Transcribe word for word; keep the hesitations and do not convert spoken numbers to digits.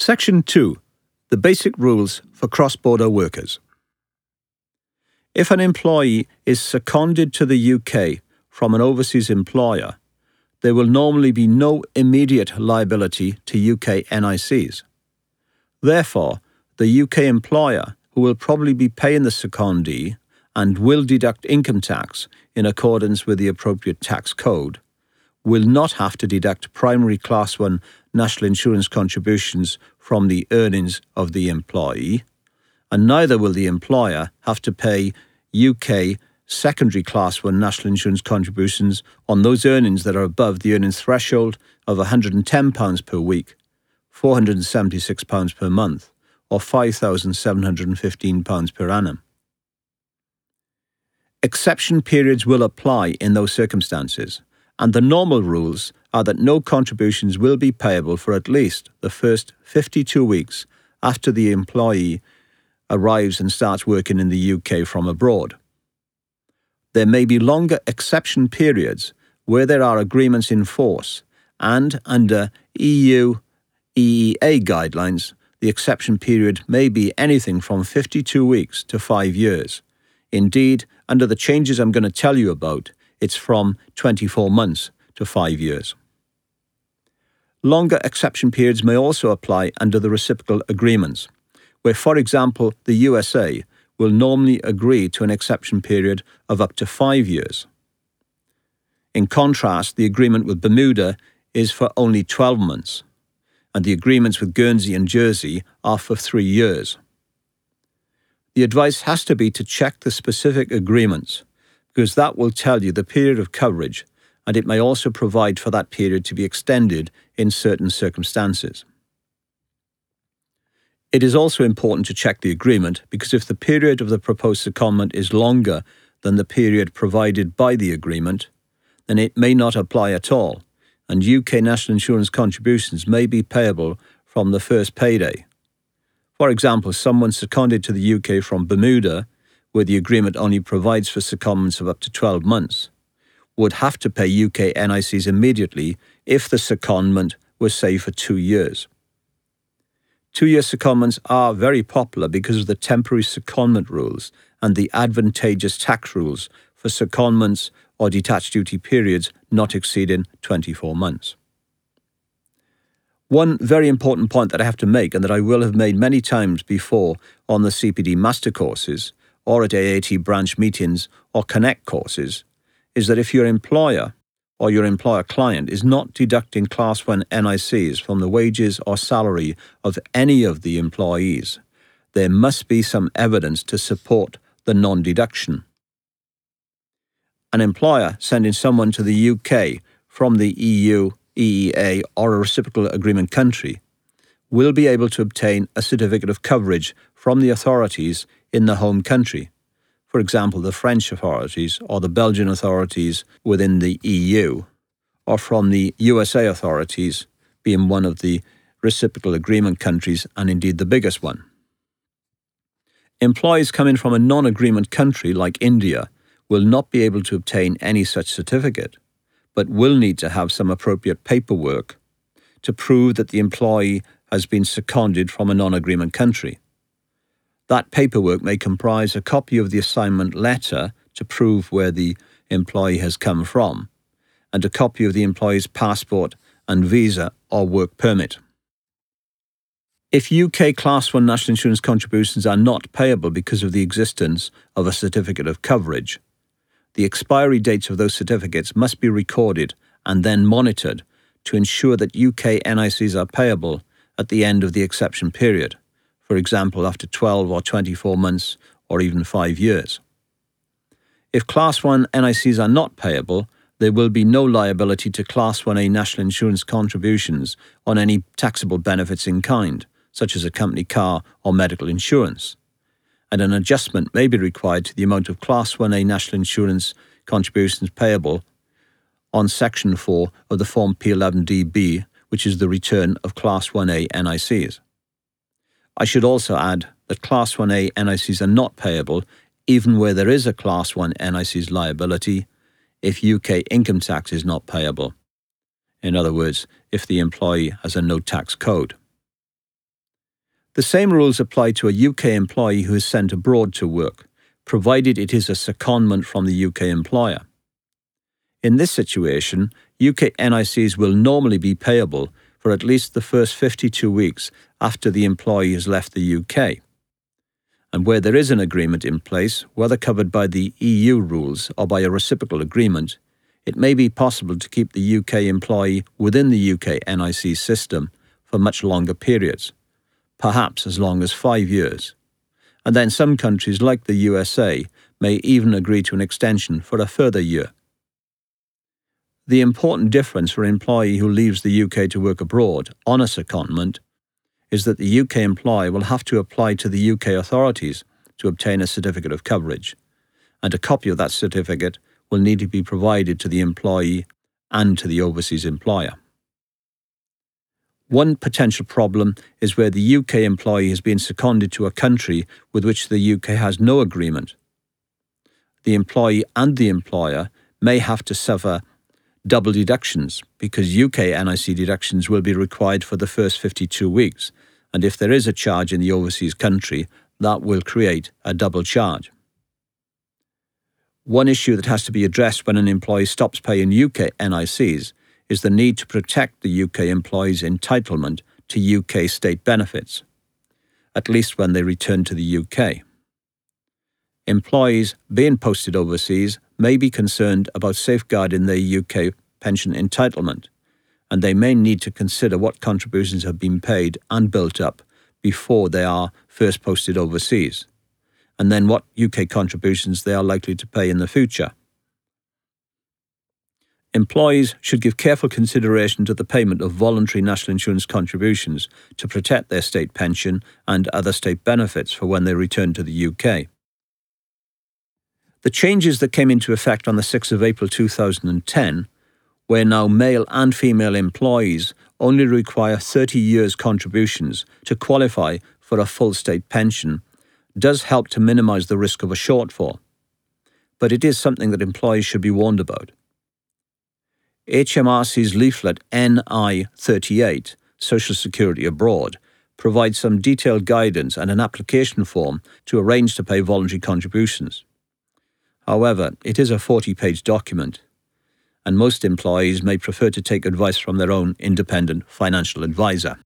Section two. The basic rules for cross-border workers. If an employee is seconded to the U K from an overseas employer, there will normally be no immediate liability to U K N I Cs. Therefore, the U K employer, who will probably be paying the secondee and will deduct income tax in accordance with the appropriate tax code, will not have to deduct primary Class one national insurance contributions from the earnings of the employee, and neither will the employer have to pay U K secondary Class one national insurance contributions on those earnings that are above the earnings threshold of one hundred and ten pounds per week, four hundred and seventy-six pounds per month, or five thousand seven hundred and fifteen pounds per annum. Exception periods will apply in those circumstances, and the normal rules are that no contributions will be payable for at least the first fifty-two weeks after the employee arrives and starts working in the U K from abroad. There may be longer exception periods where there are agreements in force, and under E U E E A guidelines, the exception period may be anything from fifty-two weeks to five years. Indeed, under the changes I'm going to tell you about, it's from twenty-four months to five years. Longer exception periods may also apply under the reciprocal agreements, where, for example, the U S A will normally agree to an exception period of up to five years. In contrast, the agreement with Bermuda is for only twelve months, and the agreements with Guernsey and Jersey are for three years. The advice has to be to check the specific agreements, because that will tell you the period of coverage, and it may also provide for that period to be extended in certain circumstances. It is also important to check the agreement, because if the period of the proposed secondment is longer than the period provided by the agreement, then it may not apply at all, and U K national insurance contributions may be payable from the first payday. For example, someone seconded to the U K from Bermuda, where the agreement only provides for secondments of up to twelve months, would have to pay U K N I Cs immediately if the secondment was, say, for two years. Two-year secondments are very popular because of the temporary secondment rules and the advantageous tax rules for secondments or detached duty periods not exceeding twenty-four months. One very important point that I have to make, and that I will have made many times before on the C P D master courses or at A A T branch meetings or Connect courses, is that if your employer or your employer client is not deducting Class one N I Cs from the wages or salary of any of the employees, there must be some evidence to support the non-deduction. An employer sending someone to the U K from the E U, E E A or a reciprocal agreement country will be able to obtain a certificate of coverage from the authorities in the home country, for example the French authorities or the Belgian authorities within the E U, or from the U S A authorities, being one of the reciprocal agreement countries and indeed the biggest one. Employees coming from a non-agreement country like India will not be able to obtain any such certificate, but will need to have some appropriate paperwork to prove that the employee has been seconded from a non-agreement country. That paperwork may comprise a copy of the assignment letter to prove where the employee has come from, and a copy of the employee's passport and visa or work permit. If U K Class one national insurance contributions are not payable because of the existence of a certificate of coverage, the expiry dates of those certificates must be recorded and then monitored to ensure that U K N I Cs are payable at the end of the exception period, for example after twelve or twenty-four months or even five years. If Class one N I Cs are not payable, there will be no liability to Class one A national insurance contributions on any taxable benefits in kind, such as a company car or medical insurance, and an adjustment may be required to the amount of Class one A national insurance contributions payable on Section four of the Form P eleven D B, which is the return of Class one A N I Cs. I should also add that Class one A N I Cs are not payable even where there is a Class one N I Cs liability if U K income tax is not payable. In other words, if the employee has a no tax code. The same rules apply to a U K employee who is sent abroad to work, provided it is a secondment from the U K employer. In this situation, U K N I Cs will normally be payable for at least the first fifty-two weeks after the employee has left the U K. And where there is an agreement in place, whether covered by the E U rules or by a reciprocal agreement, it may be possible to keep the U K employee within the U K N I C system for much longer periods, perhaps as long as five years. And then some countries like the U S A may even agree to an extension for a further year. The important difference for an employee who leaves the U K to work abroad on a secondment is that the U K employer will have to apply to the U K authorities to obtain a certificate of coverage, and a copy of that certificate will need to be provided to the employee and to the overseas employer. One potential problem is where the U K employee has been seconded to a country with which the U K has no agreement. The employee and the employer may have to suffer double deductions because U K N I C deductions will be required for the first fifty-two weeks, and if there is a charge in the overseas country, that will create a double charge. One issue that has to be addressed when an employee stops paying U K N I Cs is the need to protect the U K employee's entitlement to U K state benefits, at least when they return to the U K. Employees being posted overseas may be concerned about safeguarding their U K pension entitlement, and they may need to consider what contributions have been paid and built up before they are first posted overseas, and then what U K contributions they are likely to pay in the future. Employees should give careful consideration to the payment of voluntary national insurance contributions to protect their state pension and other state benefits for when they return to the U K. The changes that came into effect on the sixth of April two thousand ten, where now male and female employees only require thirty years contributions to qualify for a full state pension, does help to minimise the risk of a shortfall. But it is something that employees should be warned about. H M R C's leaflet N I thirty-eight, Social Security Abroad, provides some detailed guidance and an application form to arrange to pay voluntary contributions. However, it is a forty-page document, and most employees may prefer to take advice from their own independent financial advisor.